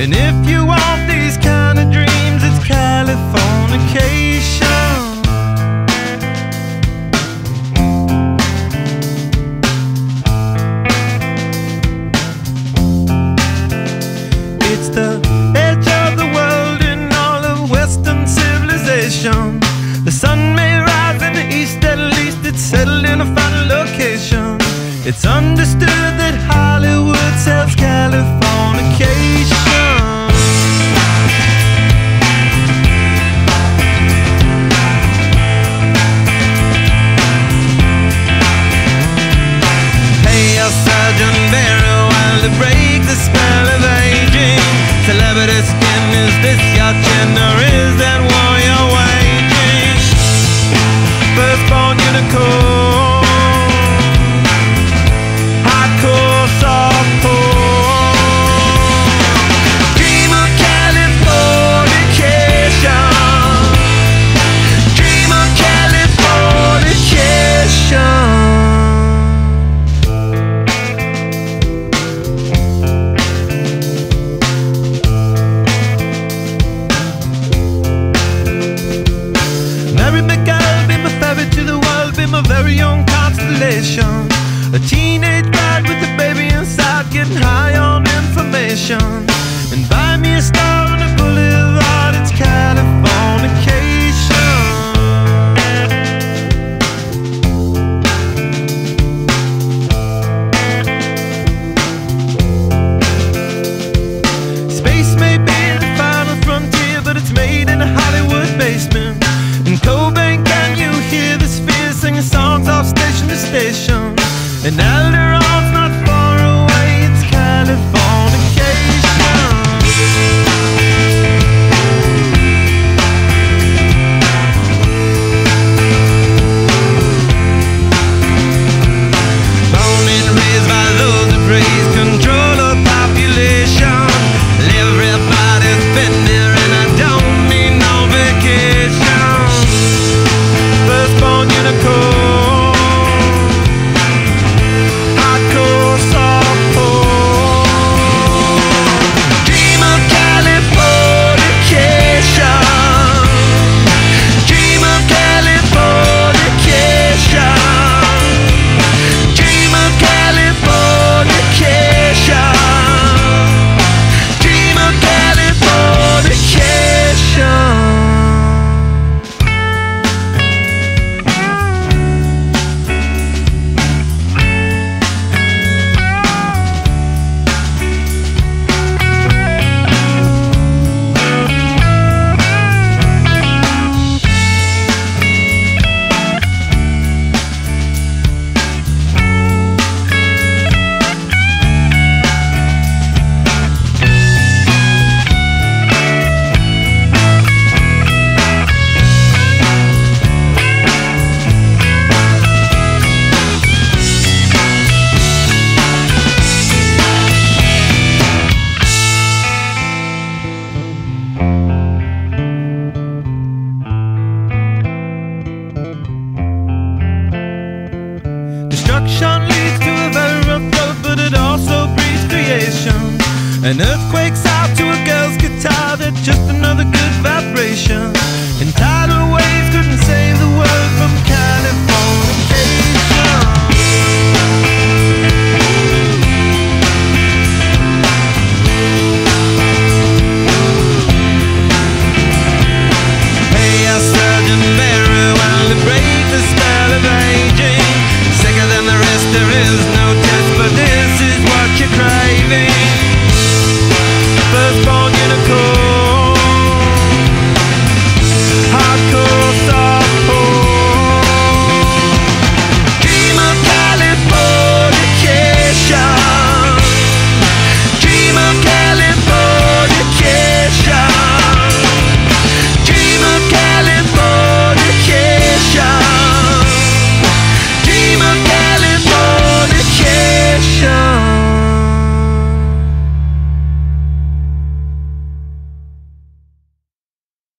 And if you want these kind of dreams, it's Californication. It's the edge of the world in all of Western civilization. The sun may rise in the east, at least it's settled in a final location. It's understood that Hollywood sells Californication. Pay your surgeon very well to break the spell of aging. Celebrity skin, is this your chin, or is that war you're waging? Firstborn unicorn, hardcore softcore. Dream of Californication. Dream of Californication. Mary McGill, be my ferry to the world, be my very own constellation. A teenage bride with a baby inside, getting high on information. And buy me a star on a boulevard, it's Californication. Space may be the final frontier, but it's made in a Hollywood basement. In Cobain, can you hear the spheres singing songs off station to station? And Alderon's not far away, it's Californication. Born and raised by those who praise control of population. Everybody's been there and I don't need no vacation. Firstborn unicorn, hardcore softcore. Dream of Californication. Dream of Californication. Dream of Californication. Dream of Californication. Destruction leads to a very rough road, but it also breeds creation. An earthquake